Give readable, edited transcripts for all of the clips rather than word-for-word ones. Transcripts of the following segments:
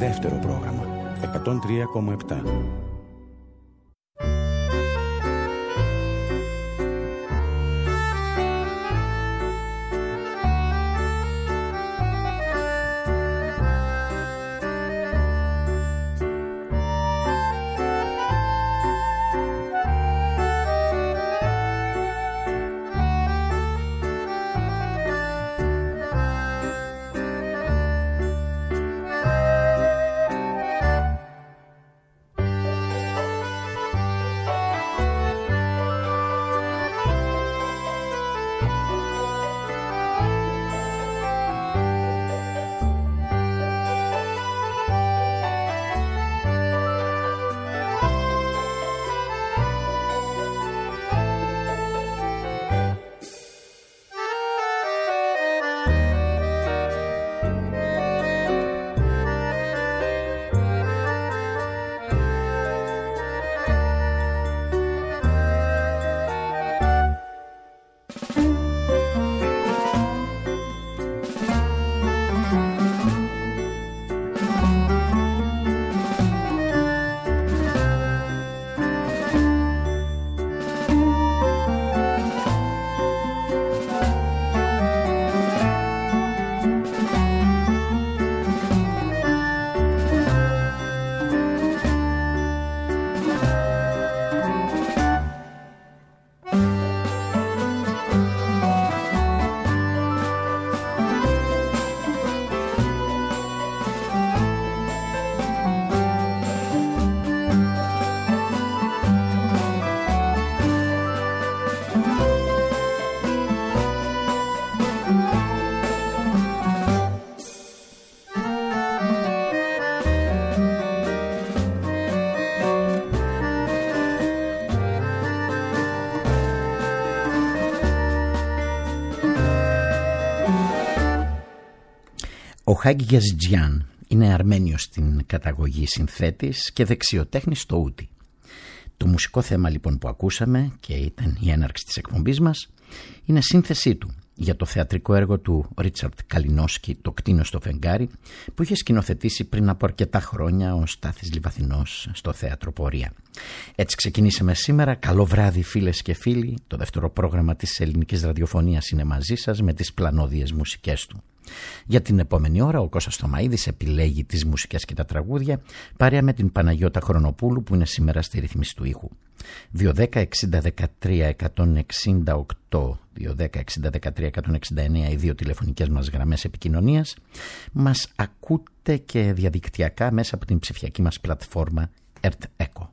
δεύτερο πρόγραμμα 103,7. Ο Χάγκη Γιαζιτζιάν είναι Αρμένιος στην καταγωγή, συνθέτης και δεξιοτέχνης στο ούτι. Το μουσικό θέμα λοιπόν που ακούσαμε και ήταν η έναρξη της εκπομπής μας είναι σύνθεσή του για το θεατρικό έργο του Ρίτσαρντ Καλινόσκι, «Το κτήνο στο φεγγάρι», που είχε σκηνοθετήσει πριν από αρκετά χρόνια ο Στάθης Λιβαθινός στο Θέατρο Πορεία. Έτσι ξεκινήσαμε σήμερα. Καλό βράδυ φίλες και φίλοι. Το δεύτερο πρόγραμμα της ελληνικής ραδιοφωνίας είναι μαζί σας με τις πλανόδιες μουσικές του. Για την επόμενη ώρα ο Κώστας Θωμαίδης επιλέγει τις μουσικές και τα τραγούδια παρέα με την Παναγιώτα Χρονοπούλου που είναι σήμερα στη ρύθμιση του ήχου. 210-60-13-168, 210-60-13-169 οι δύο τηλεφωνικές μας γραμμές επικοινωνίας. Μας ακούτε και διαδικτυακά μέσα από την ψηφιακή μας πλατφόρμα EarthEcho.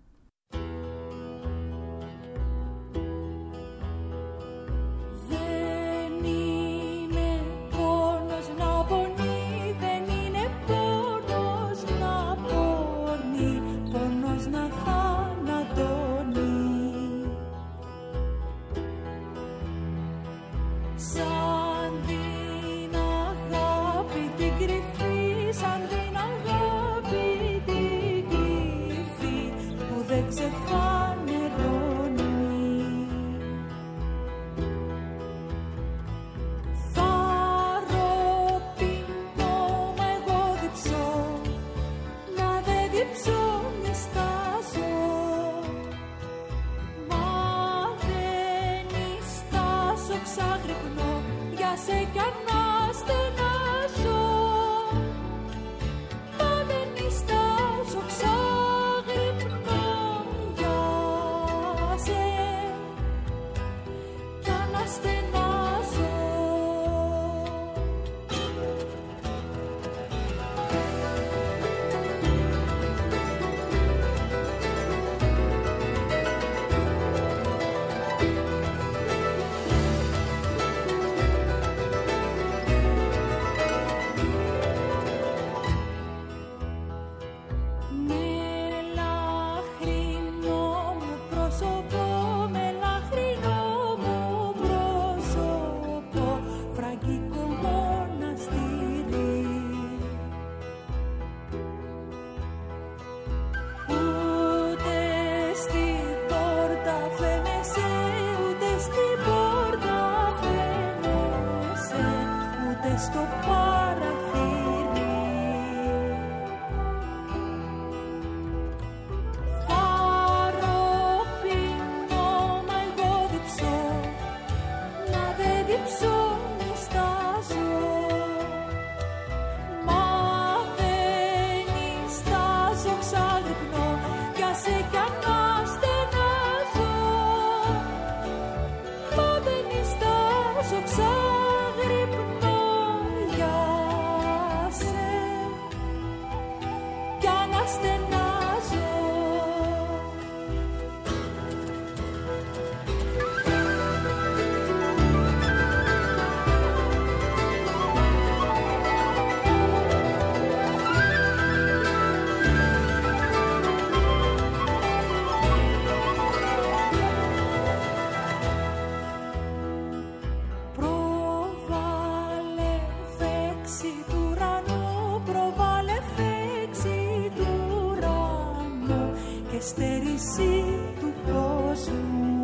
νησί του κόσμου.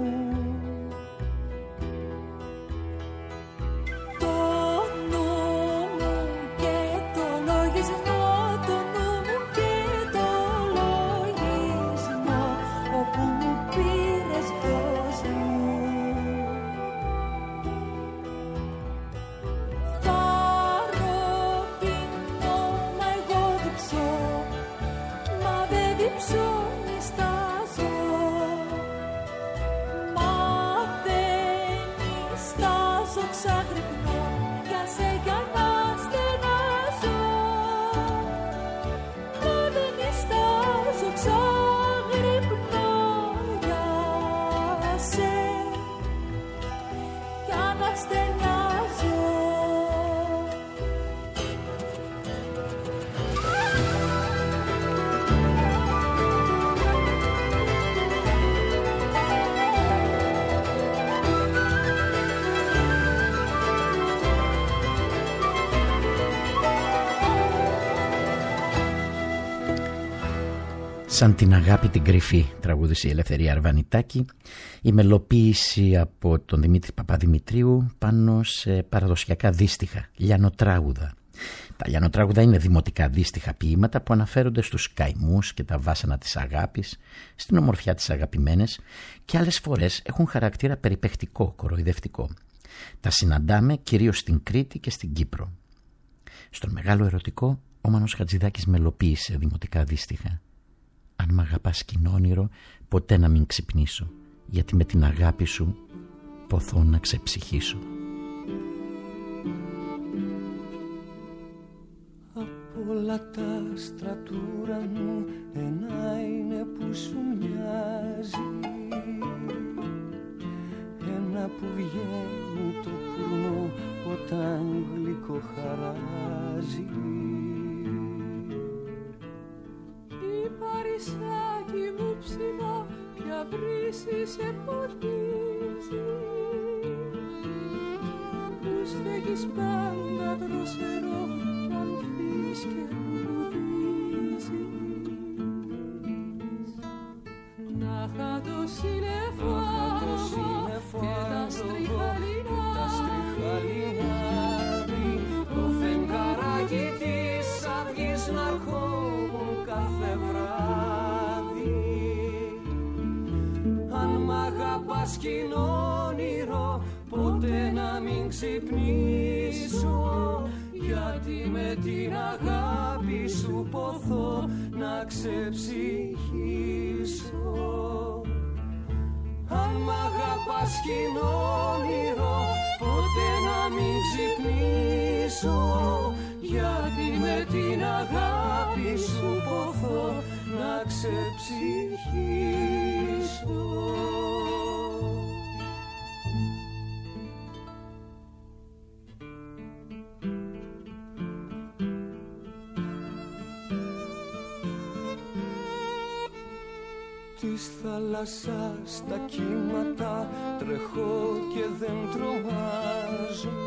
Το νου μου και το λογισμό, το νου μου και το λογισμό, όπου μου πήρες δώσ' μου. Φαροπίνω, μα εγώ διψώ, μα δεν διψώ, νιστάζω. Μα δεν νιστάζω, ξαγρυπνώ, για σε για να στενάζω. Μα δεν νιστάζω, ξαγρυπνώ, για σε για να στενάζω. Σαν την αγάπη την κρυφή, τραγούδισε η Ελευθερία Αρβανιτάκη, η μελοποίηση από τον Δημήτρη Παπαδημητρίου πάνω σε παραδοσιακά δύστιχα, λιανοτράγουδα. Τα λιανοτράγουδα είναι δημοτικά δύστιχα ποίηματα που αναφέρονται στους καημούς και τα βάσανα της αγάπης, στην ομορφιά της αγαπημένης και άλλες φορές έχουν χαρακτήρα περιπαιχτικό, κοροϊδευτικό. Τα συναντάμε κυρίως στην Κρήτη και στην Κύπρο. Στον Μεγάλο Ερωτικό, ο Μάνος Χατζηδάκης μελοποίησε δημοτικά δύστιχα. Αν μ' αγαπάς κοινόνυρο, ποτέ να μην ξυπνήσω, γιατί με την αγάπη σου ποθώ να ξεψυχήσω. Απ' όλα τα στρατούρα μου ένα είναι που σου μοιάζει, ένα που βγαίνει το πουρνό όταν γλυκό χαράζει. Η Παρισάκι μου ψηλά πια βρύση σε ποτίζει, που στέκεις πάντα δροσερό κι αν φύγεις και λουλουδίζεις. Να είχα το σύννεφο και τα στριχαλινά, το φεγγαράκι της αυγής να αρχόμουν κάθε βράδυ. Αν μ' αγαπάς κοινόνυρο, ποτέ να μην ξυπνήσω, γιατί με την αγάπη σου ποθώ να ξεψυχήσω. Αν μ' αγαπάς κοινόνυρο, ποτέ να μην ξυπνήσω, γιατί με την αγάπη σου ποθώ να ξεψυχήσω. Της θάλασσας τα κύματα τρέχω και δεν τρομάζω,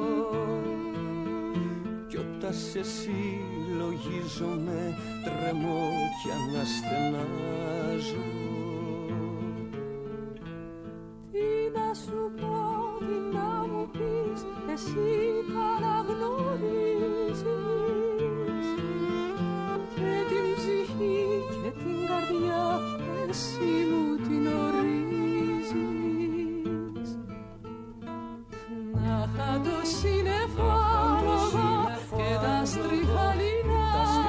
κι όταν σε συλλογίζομαι τρεμώ κι αναστενάζω. Τι να σου πω, τι να μου πεις, εσύ καλά γνωρίζεις, και την ψυχή και την καρδιά εσύ μου την ορίζεις. Να είχα το σύννεφο και τα στριχαλινά,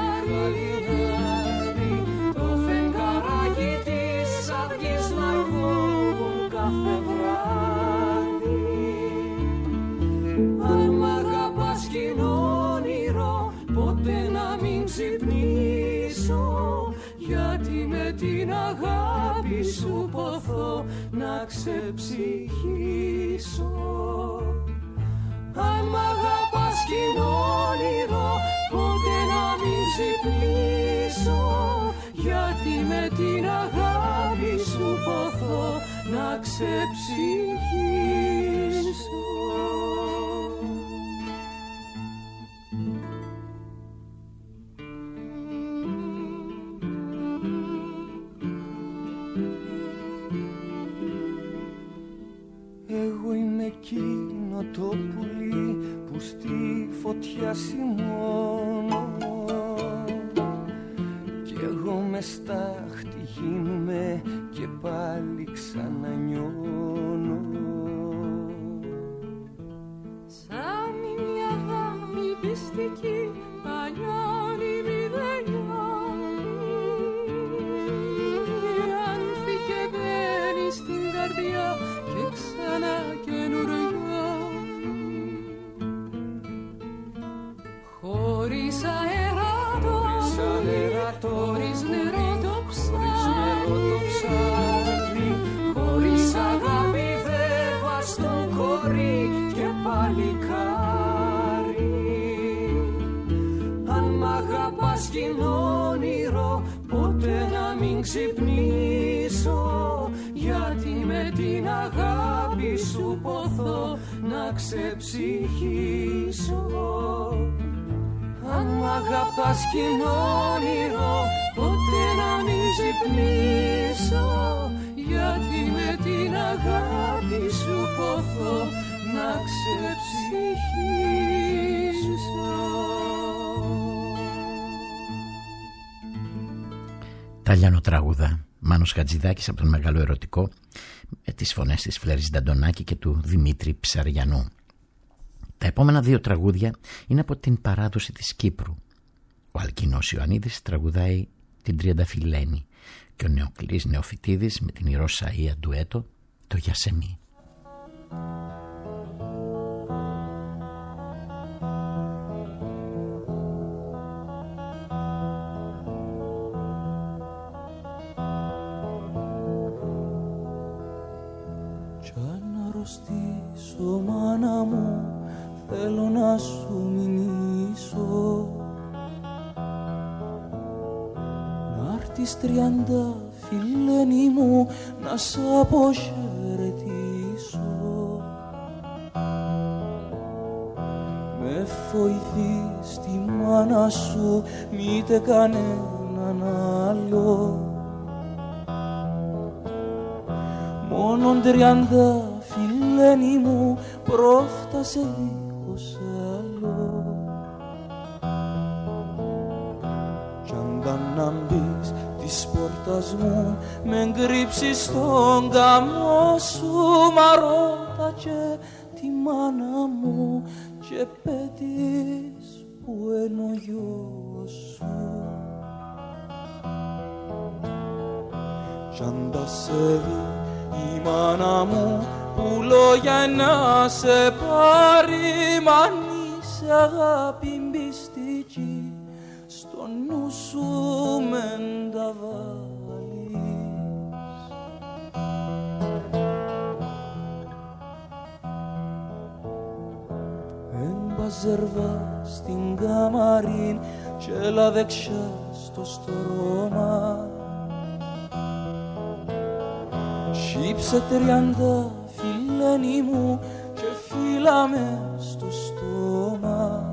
το φεγγαράκι της αυγής να αρχόμουν κάθε βράδυ. Αν μ' αγαπάς κοινόνυρο, ποτέ να μην ξυπνήσω, γιατί με την αγάπη σου ποθώ να ξεψυχήσω. Αν μ' αγαπάς κοινόνυρο, ποτέ να μην ξυπνήσω, γιατί με την αγάπη σου ποθώ να ξεψυχήσω. φωτιά σημώνω κι εγώ μες στάχτη γίνουμε και πάλι ξανανιώνω. Σαν μια γάμη πιστική παλιάνη μηδενιάνη άνθη και μπαίνει στην καρδιά και ξανά καινουριάνει χωρίς αεράτο, χωρίς νερό το ψάρι, χωρίς αγάπη δεύα στο κορί και παλικάρι. Αν μ' αγαπάς κι είναι όνειρο ποτέ να μην ξυπνήσω, γιατί με την αγάπη σου ποθώ να ξεψυχήσω. Αν μ' αγαπάς κι είναι όνειρο ποτέ να μην ξυπνήσω, γιατί με την αγάπη σου ποθώ να ξεψυχήσω. Τα λιανοτράγουδα, Μάνος Χατζηδάκης από τον Μεγάλο Ερωτικό, με τις φωνές της Φλέρης Νταντονάκη και του Δημήτρη Ψαριανού. Τα επόμενα δύο τραγούδια είναι από την παράδοση της Κύπρου. Ο Αλκίνος Ιωαννίδης τραγουδάει την Τριανταφυλλένη και ο Νεοκλής Νεοφυτίδης με την Ιεροσαΐα ντουέτο το Γιασεμί. Κι αν αρρωστήσω μάνα μου θέλω να σου μηνύσω, να'ρθεις Τριανταφυλλένη μου να σ' αποχαιρετήσω. Με βοηθείς τη μάνα σου μήτε κανέναν άλλο, μόνον Τριανταφυλλένη μου πρόφτασε δίχως άλλο. Κι αν ήταν να μπεις της πόρτας μου με κρύψεις στον καμό σου, μα ρώτα και τη μάνα μου και πέτεις που είναι ο γιος σου. Κι αν τα σε δει η μάνα μου που λόγια να σε πάρει, μ' αν είσαι αγάπη μπιστική στο νου σου μεν τα βάλεις. Εμπαζερβά στην καμαρίν και έλα δεξιά στο στρώμα, σύψε Τριανταφυλλένη μου και φύλλα με στο στόμα.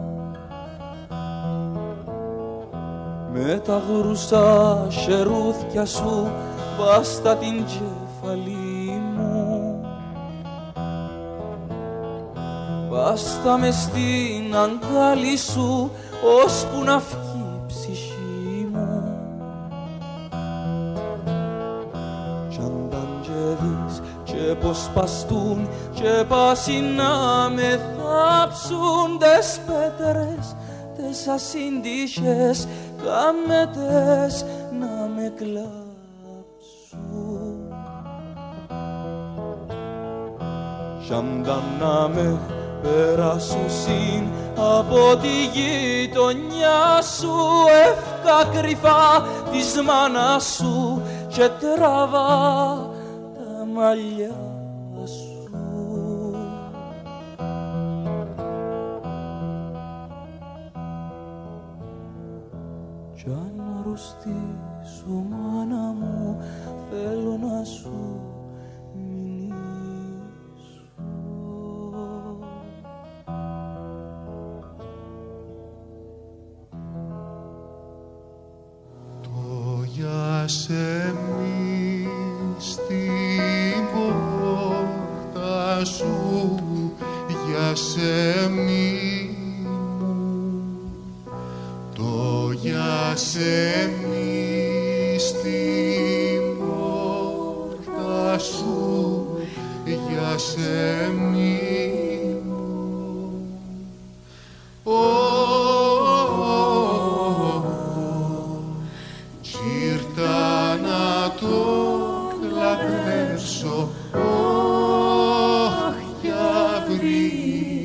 Με τα γρούσα χερούθκια σου βάστα την κεφαλή μου, βάστα με στην αγκάλι σου ώσπου να φύγει η ψυχή μου. Κι αν και δεις και πως παστούν και πάσει να με θάψουν τες πέτρες, τες ασύντυχες κάμετες να με κλάψουν. Κι αν να με περάσουσιν από τη γειτονιά σου, εύκα κρυφά της μάνας σου και τραβά τα μαλλιά σου. Κι αν αρρωστήσω μάνα μου θέλω να σου μηνύσω. Το Γιασεμί στην πόρτα σου, Γιασεμί πιάσε μη στην πόρτα σου, πιάσε μη τσίρτα να το κλαδέψω, για βρει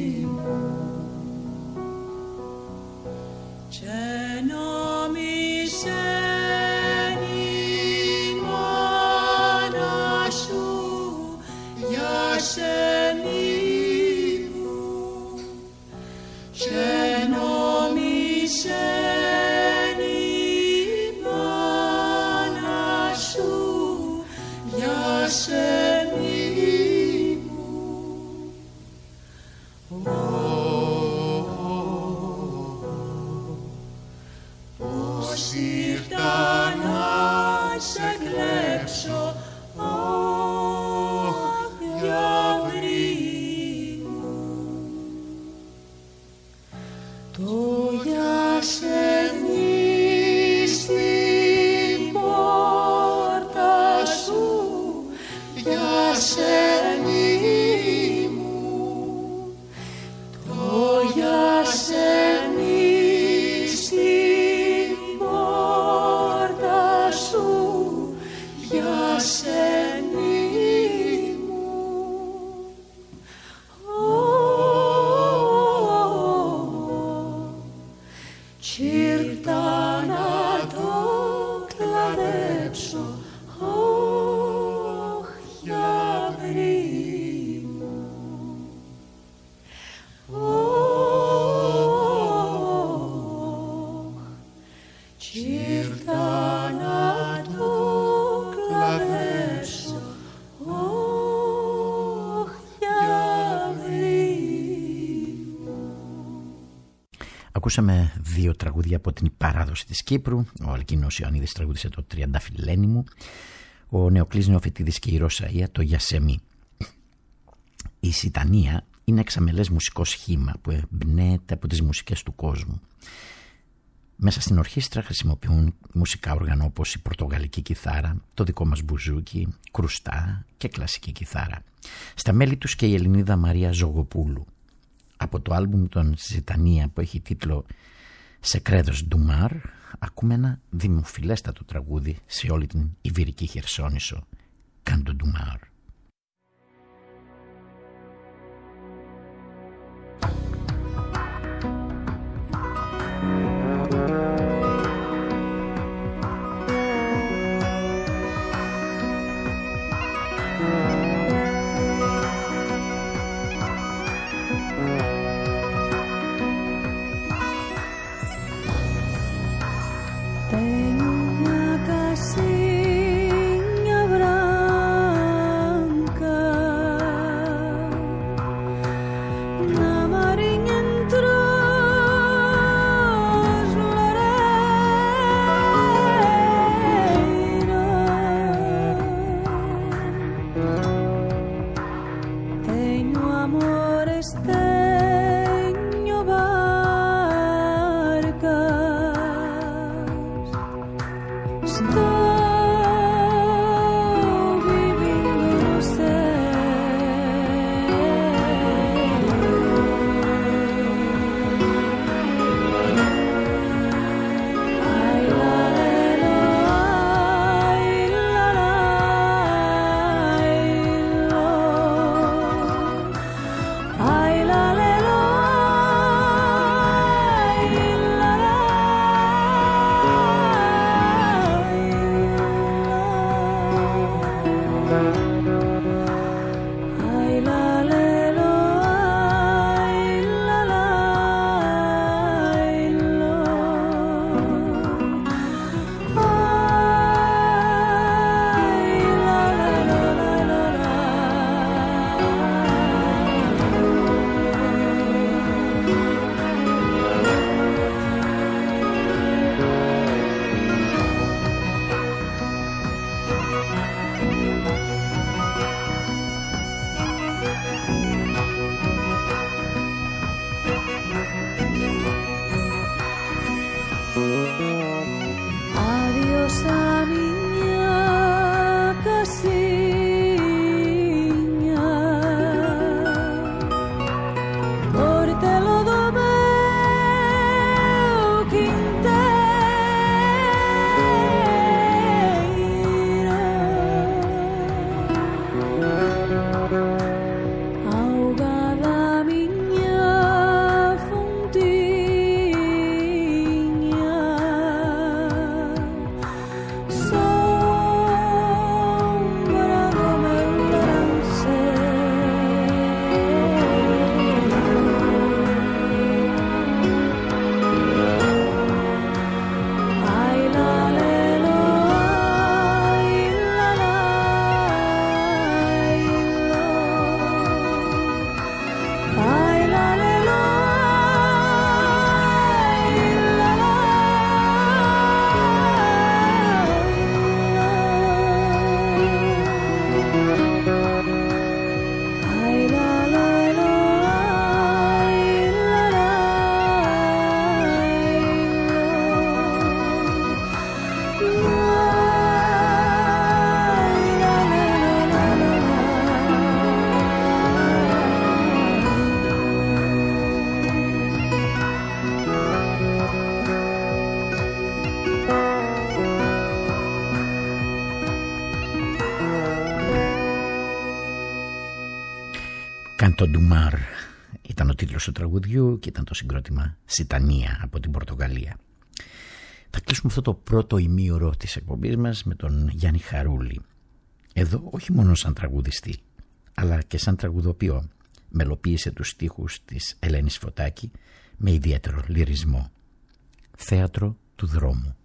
Ακούσαμε δύο τραγούδια από την παράδοση της Κύπρου. Ο Αλκίνος Ιωαννίδης τραγούδισε το Τριανταφυλλένη μου, ο Νεοκλής Νεοφυτίδης και η Ρωσαΐα το Γιασεμί. Η Σιτανία είναι εξαμελές μουσικό σχήμα που εμπνέεται από τις μουσικές του κόσμου. Μέσα στην ορχήστρα χρησιμοποιούν μουσικά όργανα όπως η πορτογαλική κιθάρα, το δικό μας μπουζούκι, κρουστά και κλασική κιθάρα. Στα μέλη τους και η Ελληνίδα Μαρία Ζωγοπούλου. Από το άλμπουμ των Ζητανία που έχει τίτλο «Σεκρέδος Ντουμάρ» ακούμε ένα δημοφιλέστατο τραγούδι σε όλη την Ιβηρική Χερσόνησο, «Κάντο Ντουμάρ». Tengo una casilla brava Κάντο ντου Μαρ ήταν ο τίτλος του τραγουδιού και ήταν το συγκρότημα Σιτανία από την Πορτογαλία. Θα κλείσουμε αυτό το πρώτο ημίωρο της εκπομπής μας με τον Γιάννη Χαρούλη. Εδώ όχι μόνο σαν τραγουδιστή, αλλά και σαν τραγουδοποιό μελοποίησε τους στίχους της Ελένης Φωτάκη με ιδιαίτερο λυρισμό. Θέατρο του δρόμου.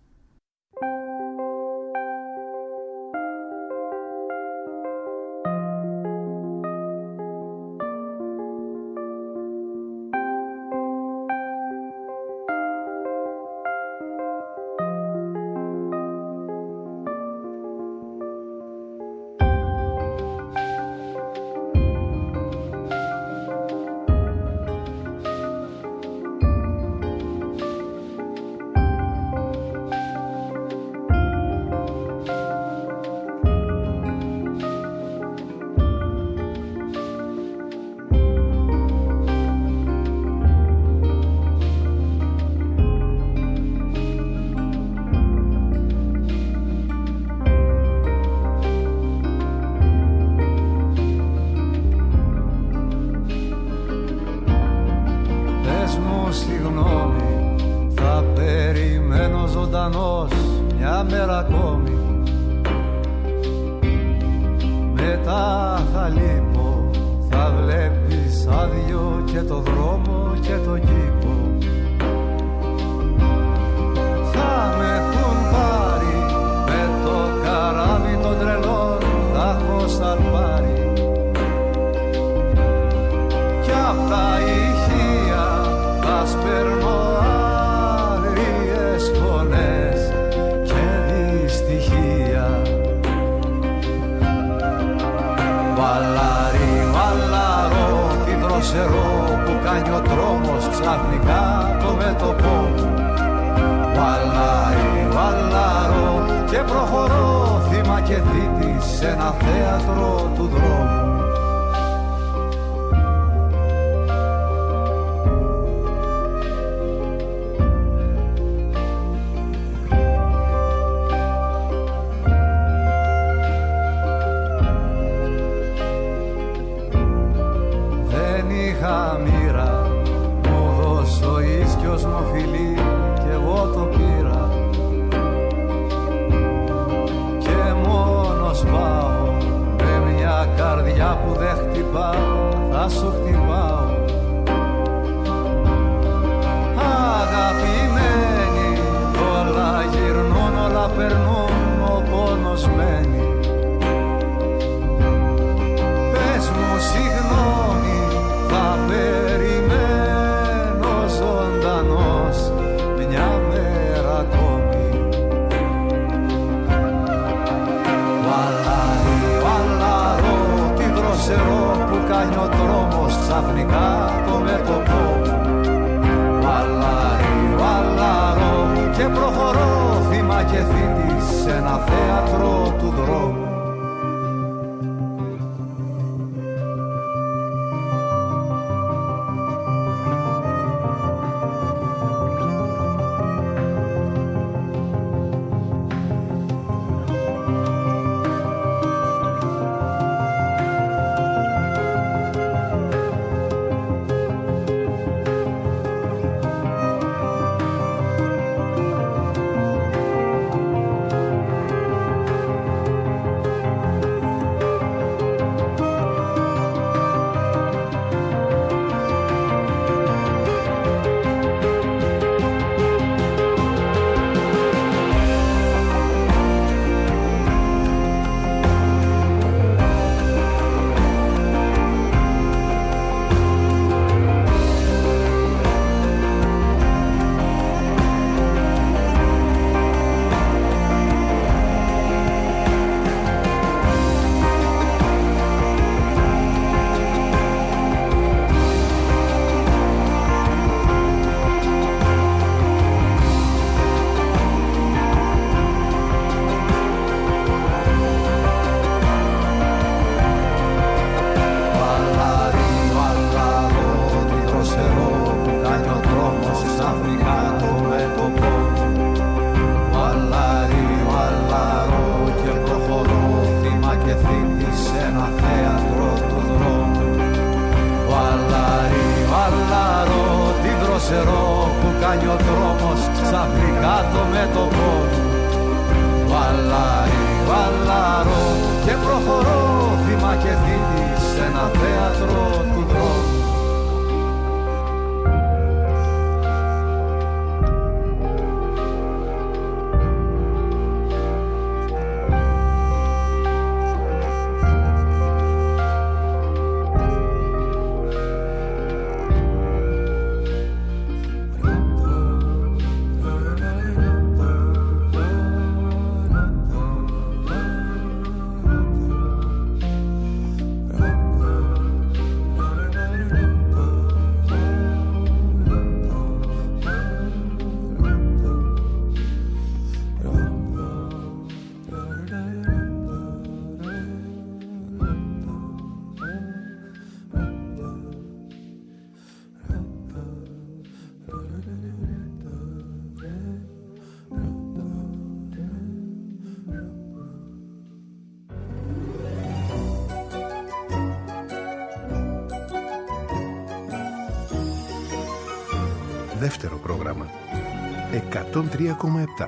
κάνει ο δρόμος ξαφνικά το μέτωπο του. Βαλάρι, βαλάρω και προχωρώ θύμα και θήτη σε ένα θέατρο του δρόμου. Δεύτερο πρόγραμμα 103,7.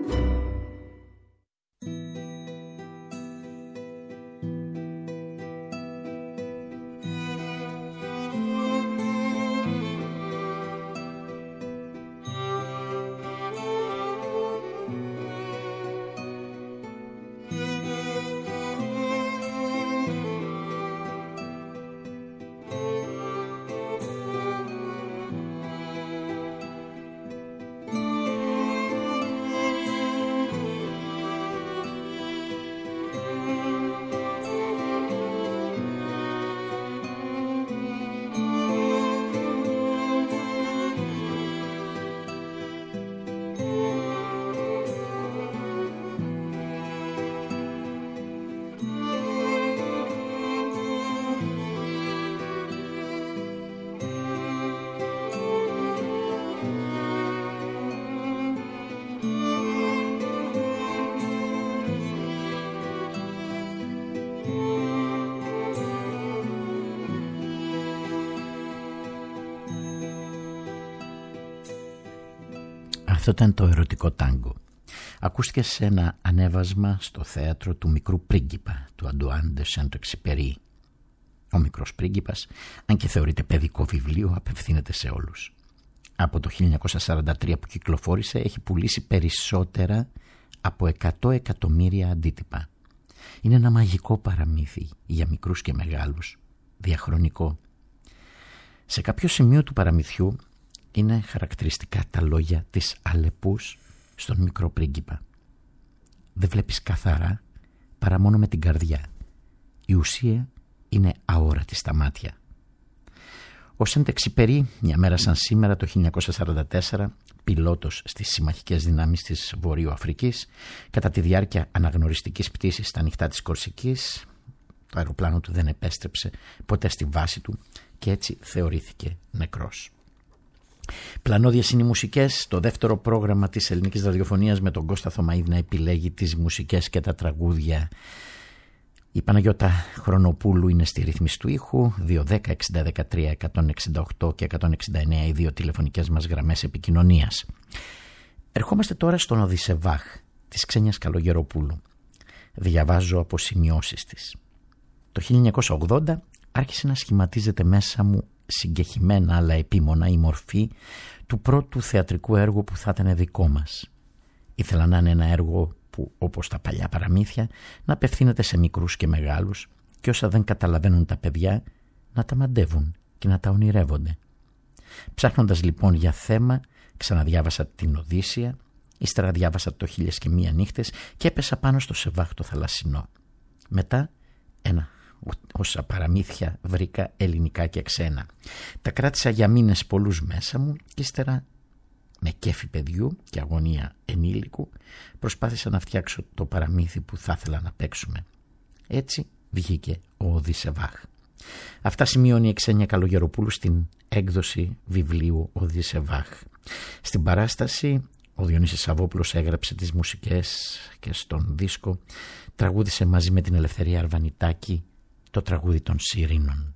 Αυτό ήταν το ερωτικό τάγκο. Ακούστηκε σε ένα ανέβασμα στο θέατρο του Μικρού Πρίγκιπα του Αντουάν ντε Σεντ-Εξιπερί. Ο Μικρός Πρίγκιπας, αν και θεωρείται παιδικό βιβλίο, απευθύνεται σε όλους. Από το 1943 που κυκλοφόρησε έχει πουλήσει περισσότερα από 100 εκατομμύρια αντίτυπα. Είναι ένα μαγικό παραμύθι για μικρούς και μεγάλους, διαχρονικό. Σε κάποιο σημείο του παραμυθιού είναι χαρακτηριστικά τα λόγια της Αλεπούς στον Μικρό Πρίγκιπα. Δεν βλέπεις καθαρά παρά μόνο με την καρδιά. Η ουσία είναι αόρατη στα μάτια. Ο Σεντ-Εξιπερί, μια μέρα σαν σήμερα το 1944, πιλότος στις συμμαχικές δυνάμεις της Βορείου Αφρικής, κατά τη διάρκεια αναγνωριστικής πτήσης στα νυχτά της Κορσικής, το αεροπλάνο του δεν επέστρεψε ποτέ στη βάση του και έτσι θεωρήθηκε νεκρός. Πλανώδιες είναι οι μουσικές, το δεύτερο πρόγραμμα της ελληνικής ραδιοφωνίας με τον Κώστα Θωμαίδη να επιλέγει τις μουσικές και τα τραγούδια. Η Παναγιώτα Χρονοπούλου είναι στη ρύθμιση του ήχου, 210-60-13, 168 και 169 οι δύο τηλεφωνικές μας γραμμές επικοινωνίας. Ερχόμαστε τώρα στον Οδυσσεβάχ της Ξένιας Καλογεροπούλου. Διαβάζω από σημειώσεις της. Το 1980 άρχισε να σχηματίζεται μέσα μου συγκεχημένα αλλά επίμονα η μορφή του πρώτου θεατρικού έργου που θα ήταν δικό μας. Ήθελα να είναι ένα έργο που, όπως τα παλιά παραμύθια, να απευθύνεται σε μικρούς και μεγάλους και όσα δεν καταλαβαίνουν τα παιδιά να τα μαντεύουν και να τα ονειρεύονται. Ψάχνοντας λοιπόν για θέμα, ξαναδιάβασα την Οδύσσεια, ύστερα διάβασα το 1001 νύχτες και έπεσα πάνω στο Σεβάχ το θαλασσινό. Μετά όσα παραμύθια βρήκα ελληνικά και ξένα. Τα κράτησα για μήνες πολλούς μέσα μου και ύστερα με κέφι παιδιού και αγωνία ενήλικου προσπάθησα να φτιάξω το παραμύθι που θα ήθελα να παίξουμε. Έτσι βγήκε ο Οδυσσεβάχ. Αυτά σημειώνει η Ξένια Καλογεροπούλου στην έκδοση βιβλίου Οδυσσεβάχ. Στην παράσταση ο Διονύσης Σαββόπουλος έγραψε τις μουσικές και στον δίσκο τραγούδισε μαζί με την Ελευθερία Αρβανιτάκη το τραγούδι των Σιρήνων.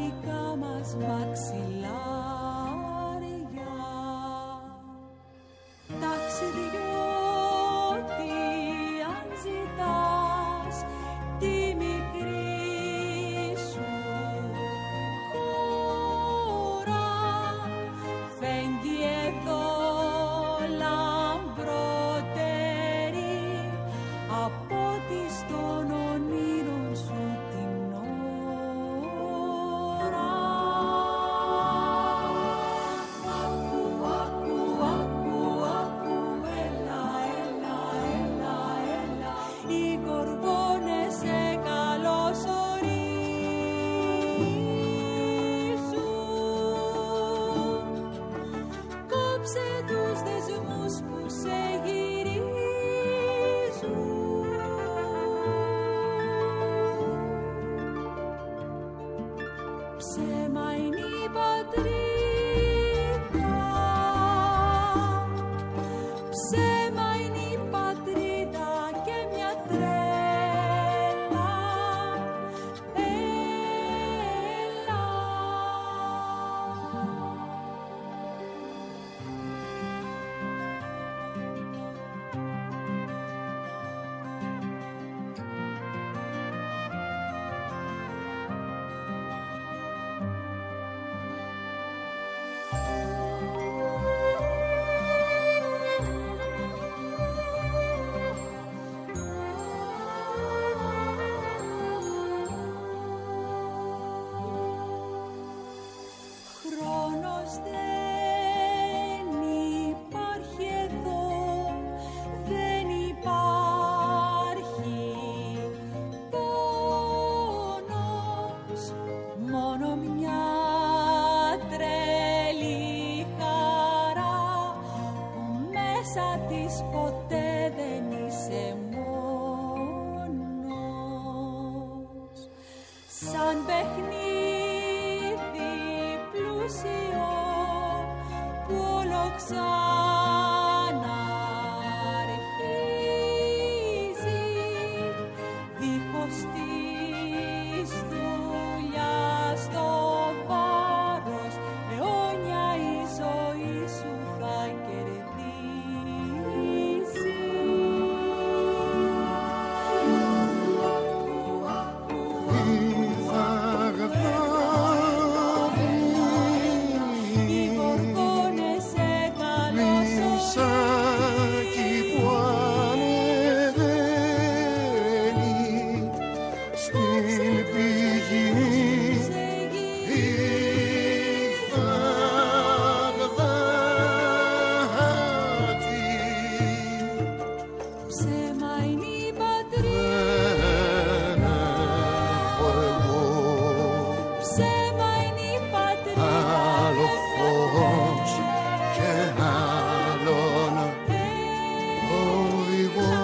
δικά μας μαξιλάρια. Ταξιδιώτη αν ζητάς τη μικρή σου χώρα, φέγγει εδώ λαμπρότερη από τη στον ονείρο σου την ώρα. Άκου, άκου, άκου, άκου, έλα, έλα, έλα, έλα, οι γοργόνες σε καλωσορίζουν. Κόψε τους δεσμούς που σε γυρίζουν. Ψέμα είναι η πατρίδα, ψέμα είναι η πατρίδα και μια τρέλα. Έλα. Χρόνος δεν υπάρχει εδώ, δεν υπάρχει πόνος, μόνο μια τρέλη χαρά που μέσα της ποτέ δεν είσαι μόνος. Σαν παιχνίδι πλούσιο που όλο ξαναρχίζει, δίχως της δουλειάς το βάρος, αιώνια η ζωή σου θα κερδίσει. Οι γοργόνες σε Σάκι που ανεβαίνει στην πηγή η Βαγδάτη. Ψέμα είναι η πατρίδα, Δεν έχω εγώ ψέμα είναι η πατρίδα άλλο φως και άλλον οδηγό.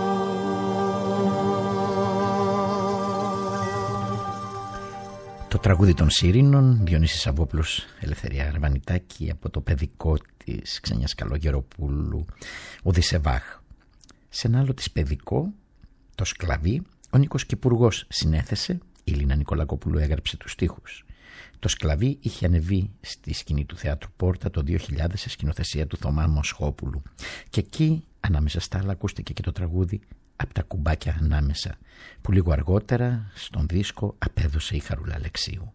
Το τραγούδι των Σιρήνων, Διονύσης Σαββόπουλος, Ελευθερία Αρβανιτάκη, από το παιδικό της Ξενιάς Καλογεροπούλου, Οδυσσεβάχ. Σε ένα άλλο της παιδικό, το Σκλαβί, ο Νίκος Κυπουργός συνέθεσε, η Λίνα Νικολακοπούλου έγραψε τους στίχους. Το Σκλαβί είχε ανεβεί στη σκηνή του Θεάτρου Πόρτα το 2000 σε σκηνοθεσία του Θωμά Μοσχόπουλου. Και εκεί, ανάμεσα στα άλλα, ακούστηκε και το τραγούδι «Απ' τα κουμπάκια ανάμεσα», που λίγο αργότερα στον δίσκο απέδωσε η Χαρούλα Αλεξίου.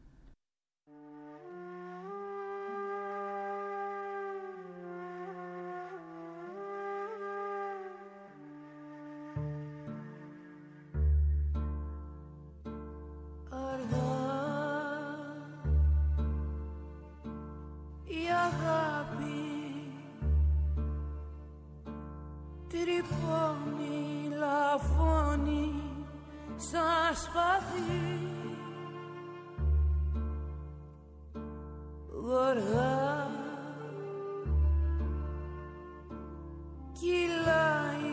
η αγάπη τρυπώνει, λαφώνει σαν σπαθί, γοργά κυλάει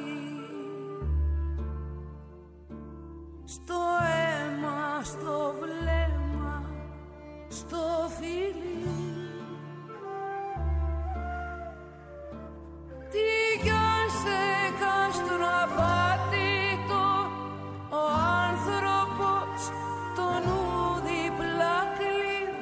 στο αίμα, στο βλέμμα, στο φιλί. Τι κι αν σε κάστρο απάτητο ο άνθρωπος το νου διπλά κλειδώνει.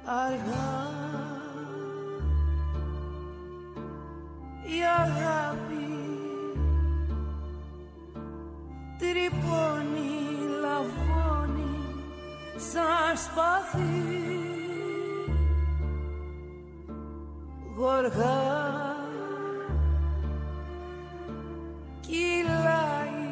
αργά η αγάπη τρυπώνει, λαβώνει σαν σπαθί γοργά κυλάει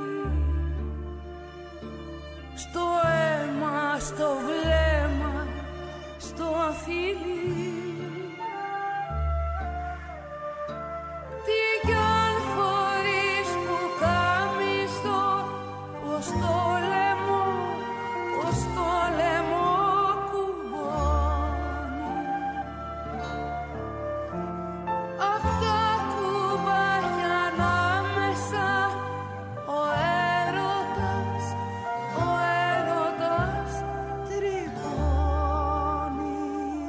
στο αίμα, στο βλέμμα, στο αφίλι. Τι κι αν φορείς που κάμιστο, πως το λαιμό, πως το λαιμό κουμπώνει. Αυτά κουμπάκια ανάμεσα, ο έρωτας τρυπώνει.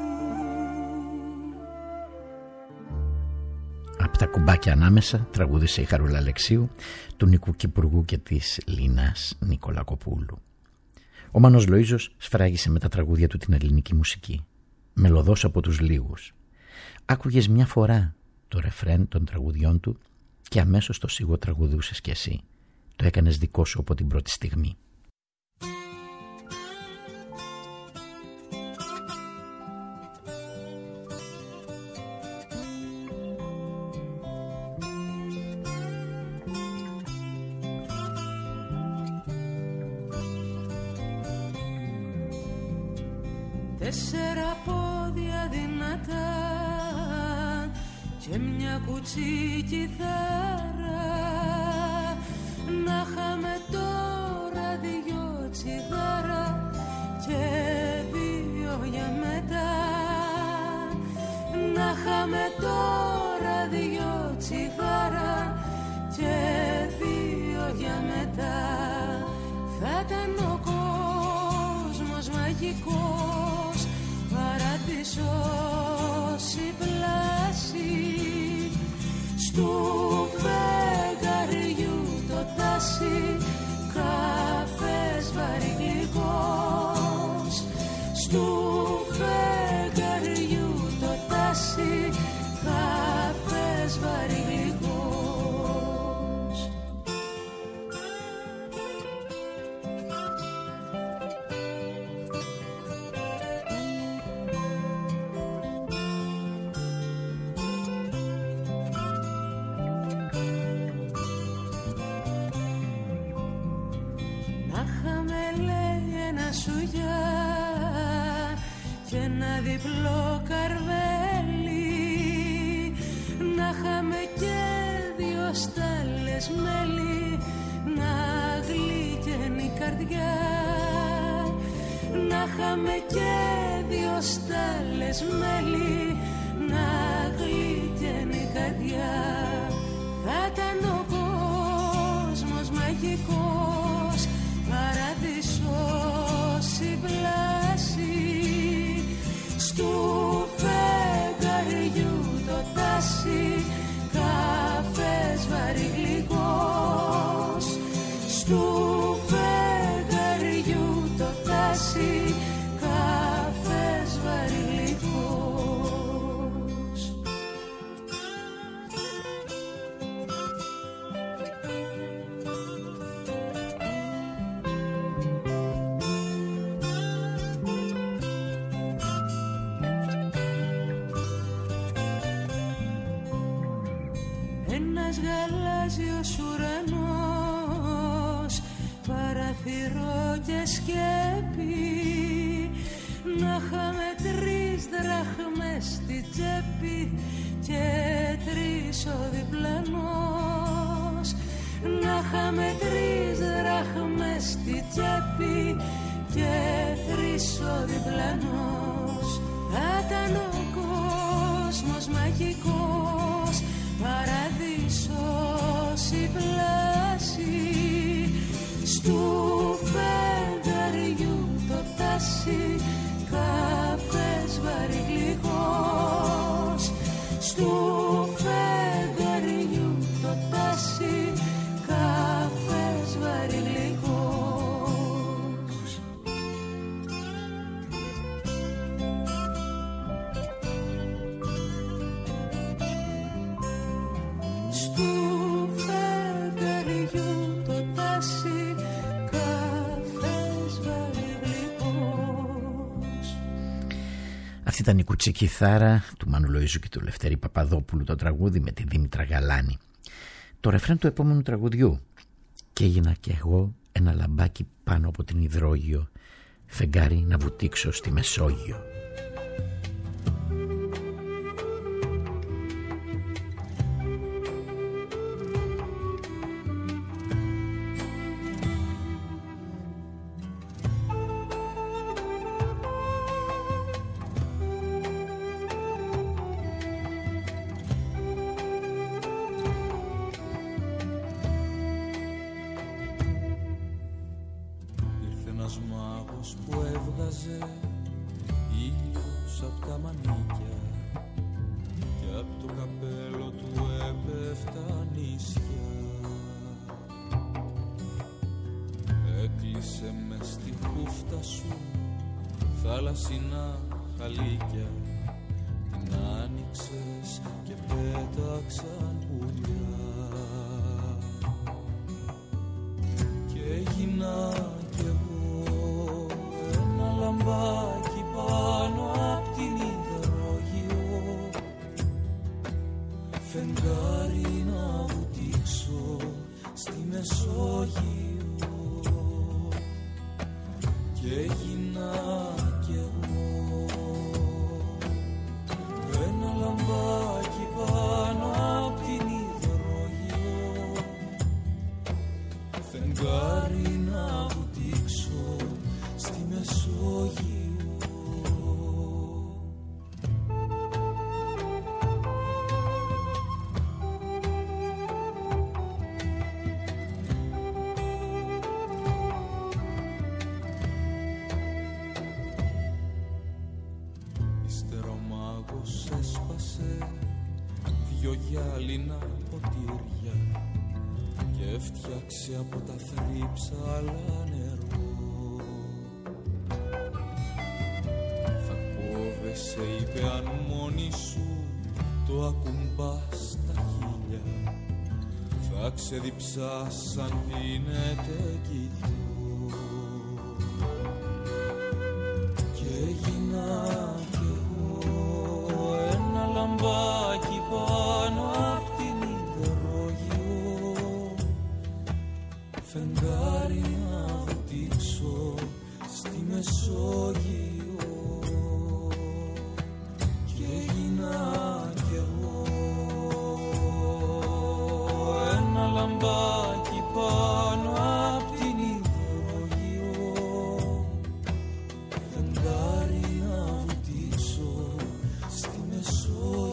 Από τα κουμπάκια ανάμεσα τραγούδισε η Χαρούλα Αλεξίου, του Νικού Κυπουργού και της Λίνας Νικολακοπούλου. Ο Μάνος Λοΐζος σφράγισε με τα τραγούδια του την ελληνική μουσική, μελωδός από τους λίγους. Άκουγες μια φορά το ρεφρέν των τραγουδιών του και αμέσως το σίγο τραγουδούσες κι εσύ. Το έκανες δικό σου από την πρώτη στιγμή. Τέσσερα πόδια δυνατά και μια κουτσή κιθάρα, να είχαμε τώρα δυο τσιγάρα και δύο για μετά. Να είχαμε τώρα δυο τσιγάρα και δύο για μετά. Θα ήταν ο κόσμος μαγικός, παράδεισος η πλάση, στου φεγγαριού το τάσι, καφές βαρύ γλυκός. Στου φεγγαριού το τάσι, καφές βαρύ γλυκός. Και ένα διπλό καρβέλι, να είχαμε και δύο στάλες μέλι, να γλύκαινε η καρδιά. Να είχαμε και δύο στάλες μέλι, να γλύκαινε η καρδιά. Θα ήταν ο κόσμος μαγικός, παράδεισος η πλάση, στου φεγγαριού το τάσι, καφές βαρύ γλυκός. Στου φεγγαριού το τάσι, καφές βαρύ γλυκός. 3 δραχμές στη τσέπη και 3 ο διπλανός. Να είχαμε 3 δραχμές στη τσέπη και 3 ο διπλανός. Θα ήταν ο κόσμος μαγικός, παράδεισος η πλάση, στου φεγγαριού το τάσι, καφές βαρύ γλυκός. Στου φεγγαριού το τάσι, καφές βαρύ γλυκός. κρασί, καφές βαρύ γλυκός. Αυτή ήταν η κουτσικιθάρα του Μάνου Λοΐζου και του Λευτέρη Παπαδόπουλου, το τραγούδι με τη Δήμητρα Γαλάνη. Το ρεφρέν του επόμενου τραγουδιού. «Και έγινα κι εγώ ένα λαμπάκι πάνω από την υδρόγειο, φεγγάρι να βουτήξω στη Μεσόγειο». Θάλασσινα χαλίκια την άνοιξες και πέταξαν πουλιά και έγινα κι εγώ ένα λαμπάκι πάνω απ' την υδρόγειο, φεγγάρι να βουτήξω στη Μεσόγειο και έγινα κι εγώ ένα λαμπάκι πάνω απ' την υδρόγειο, φεγγάρι να βουτήξω στη Μεσόγειο. Γυάλινα ποτήρια και έφτιαξε από τα θρύψαλα νερό. Θα κόβεσαι, είπε, αν μόνη σου το ακουμπάς τα χείλια, θα ξεδιψάς αν δίνεται κι οι δυο. Και έγινα κι εγώ ένα λαμπάκι πάνω απ' την υδρόγειο, φεγγάρι να βουτήξω στη Μεσόγειο και έγινα κι εγώ ένα λαμπάκι πάνω απ' την υδρόγειο, φεγγάρι να βουτήξω στη Μεσόγειο.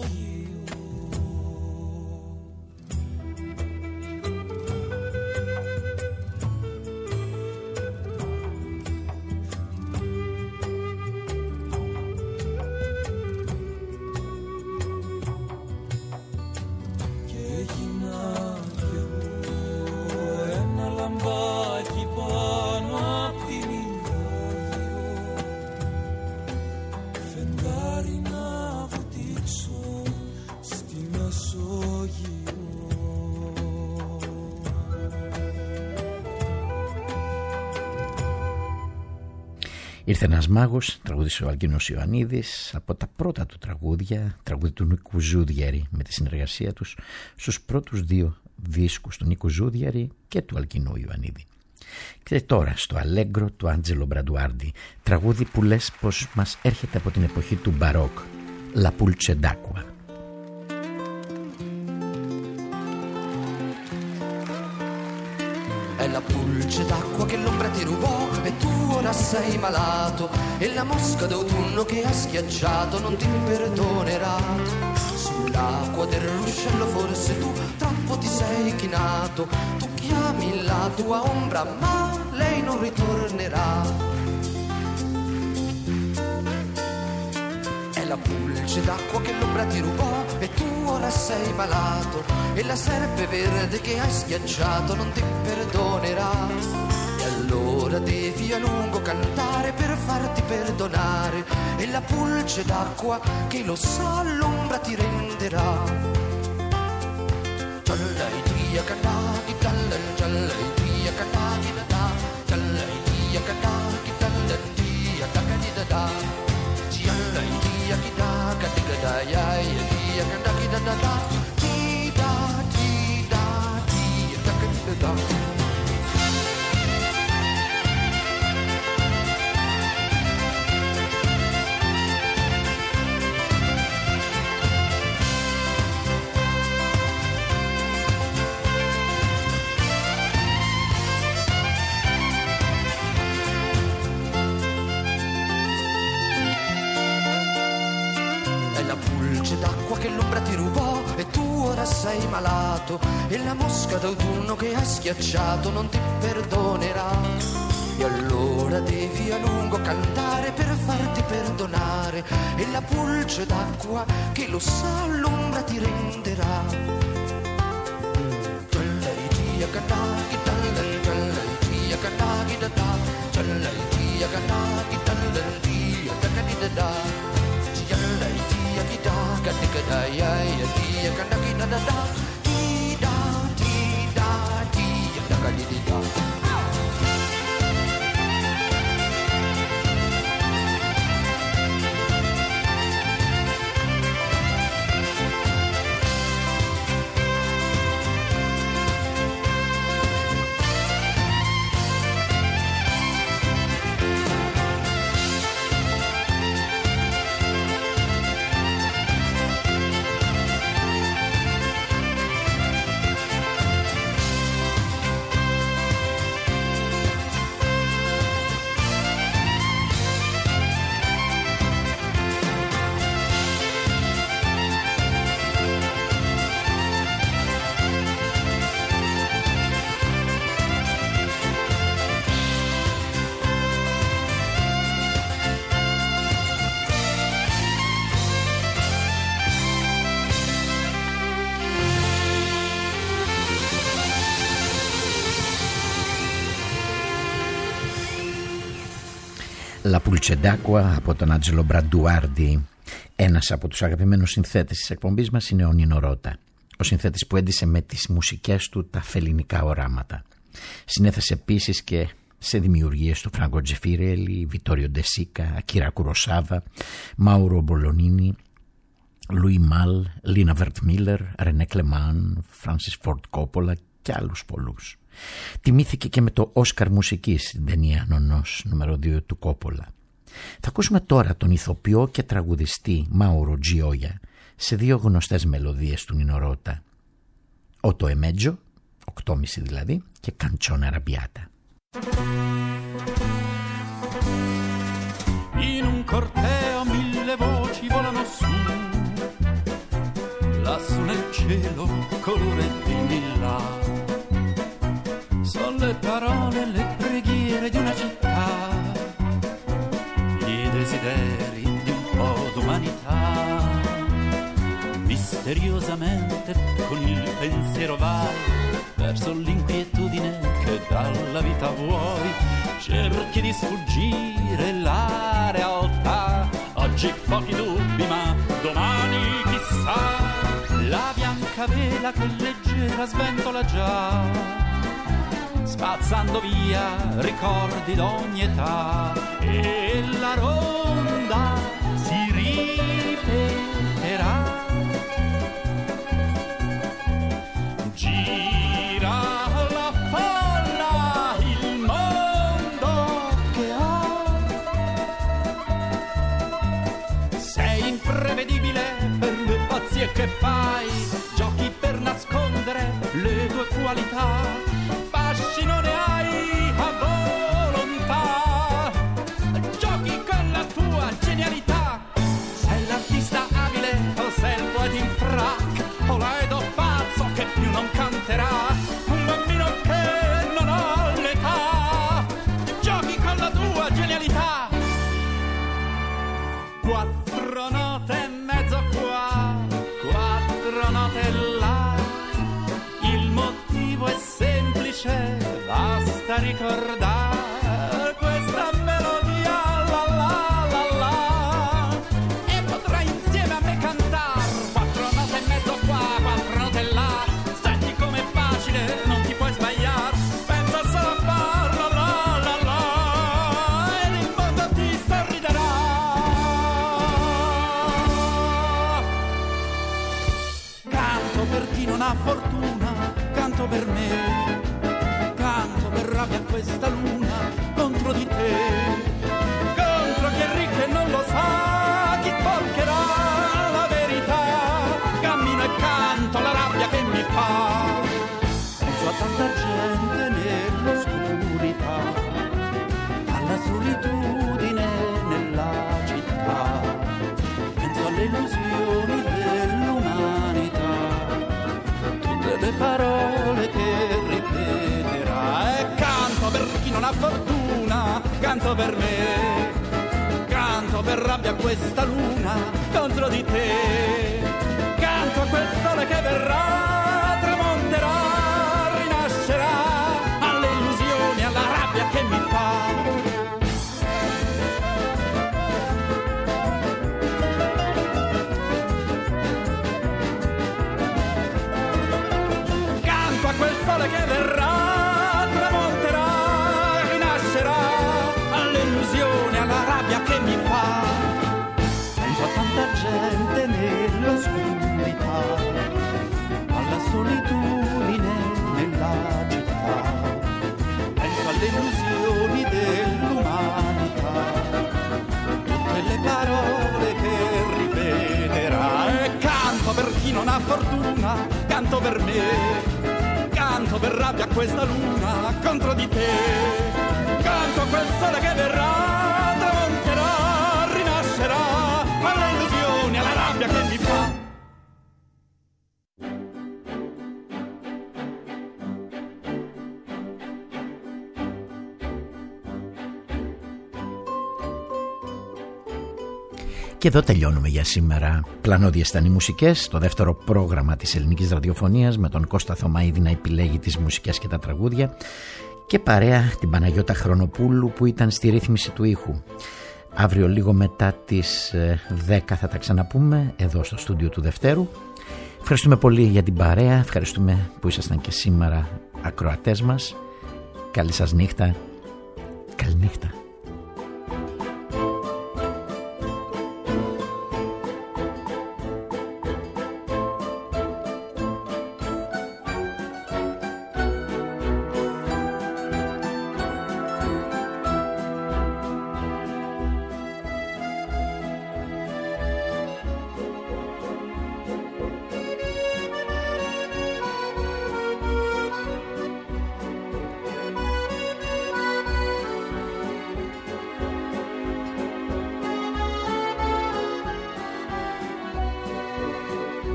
Ήρθε ένας μάγος, τραγούδισε ο Αλκίνος Ιωαννίδης, από τα πρώτα του τραγούδια, τραγούδι του Νίκου Ζούδιαρη, με τη συνεργασία τους στους πρώτους δύο δίσκους του Νίκου Ζούδιαρη και του Αλκίνου Ιωαννίδη. Και τώρα στο Αλέγκρο του Άντζελο Μπραντουάρντι, τραγούδι που λες πως μας έρχεται από την εποχή του Μπαρόκ, La Pulce d'Acqua. È la pulce d'acqua che l'ombra ti rubò e tu ora sei malato, e la mosca d'autunno che ha schiacciato non ti perdonerà. Sull'acqua del ruscello forse tu troppo ti sei chinato, tu chiami la tua ombra ma lei non ritornerà. È la pulce d'acqua che l'ombra ti rubò e tu ora sei malato, e la serpe verde che hai schiacciato non ti perdonerà. E allora devi a lungo cantare per farti perdonare, e la pulce d'acqua che lo sa l'ombra ti renderà. Gialla e tria cantati, gialla e tria cantati. pulce d'acqua che l'ombra ti rubò e tu ora sei malato, e la mosca d'autunno che hai schiacciato non ti perdonerà. E allora devi a lungo cantare per farti perdonare, e la pulce d'acqua che lo sa l'ombra ti renderà. Giallaitia cantaki tallan, giallaitia cantaki da da, giallaitia cantaki tallan, dia cantaki da da, giallaitia kita cantaki da ya ya dia cantaki da da da, di da dia cantaki da. La πουλce d'άκουα από τον Άντζελο Μπραντουάρντι. Ένας από τους αγαπημένους συνθέτες της εκπομπής μας είναι ο Νίνο Ρώτα. Ο συνθέτης που έντυσε με τις μουσικές του τα φελληνικά οράματα. Συνέθεσε επίσης και σε δημιουργίες του Φράγκο Τζεφιρέλη, Βιτόριο Ντεσίκα, Ακίρα Κουροσάβα, Μάουρο Μπολονίνι, Λουί Μάλ, Λίνα Βερτμίλερ, Ρενέ Κλεμάν, Φράνσις Φόρντ Κόπολα και άλλους πολλούς. Τιμήθηκε και με το Όσκαρ μουσικής στην ταινία Νονός νούμερο 2 του Κόπολα. Θα ακούσουμε τώρα τον ηθοποιό και τραγουδιστή Μάουρο Τζιόγια σε δύο γνωστές μελωδίες του Νίνο Ρώτα. Ότο Εμέτζο, 8,5 δηλαδή, και Καντσόνα Αραμπιάτα. In un corteo 1000 voci volano su, lassù nel cielo colore di lilla. Sono le parole, le preghiere di una città, i desideri di un po' d'umanità. Misteriosamente con il pensiero vai verso l'inquietudine che dalla vita vuoi. Cerchi di sfuggire la realtà, oggi pochi dubbi ma domani chissà. La bianca vela che leggera sventola già, spazzando via ricordi d'ogni età, e la ronda si ripeterà. Gira la folla, il mondo che ha. Sei imprevedibile per le pazzie che fai, giochi per nascondere le tue qualità. Fascino ne hai a volontà, giochi con la tua genialità. Sei l'artista abile o sei il poeta in frac, o l'edo pazzo che più non canterà, un bambino che non ha l'età. Giochi con la tua genialità. 4 note e mezzo qua, 4 note là. Il motivo è semplice, basta ricordare questa melodia, la la la la, e potrai insieme a me cantare. 4 note e mezzo qua, 4 note là. Senti com'è facile, non ti puoi sbagliare. Pensa solo a farlo, la la la, e il mondo ti sorriderà. Canto per chi non ha fortuna, canto per me, canto per rabbia questa luna canto per me, canto per rabbia a questa luna contro di te, canto a quel sole che verrà, tramonterà, rinascerà, alle illusioni, alla rabbia che mi fa. Canto a quel sole che verrà, tramonterà, rinascerà, alle illusioni, alla rabbia che mi fa. Penso a tanta gente nell'oscurità, alla solitudine nella città, penso alle illusioni dell'umanità, tutte le parole che ripeterà. E canto per chi non ha fortuna, canto per me, canto per rabbia a questa luna contro di te, canto a quel sole che verrà, tramonterà, rinascerà, alle illusioni, alla rabbia che mi fa. Και εδώ τελειώνουμε για σήμερα. Πλανώδιες ήταν οι μουσικές, το δεύτερο πρόγραμμα της ελληνικής ραδιοφωνίας με τον Κώστα Θωμαίδη να επιλέγει τις μουσικές και τα τραγούδια και παρέα την Παναγιώτα Χρονοπούλου που ήταν στη ρύθμιση του ήχου. Αύριο λίγο μετά τις 10 θα τα ξαναπούμε εδώ στο στούντιο του Δευτέρου. Ευχαριστούμε πολύ για την παρέα, ευχαριστούμε που ήσασταν και σήμερα ακροατές μας. Καλή σας νύχτα, καλή νύχτα.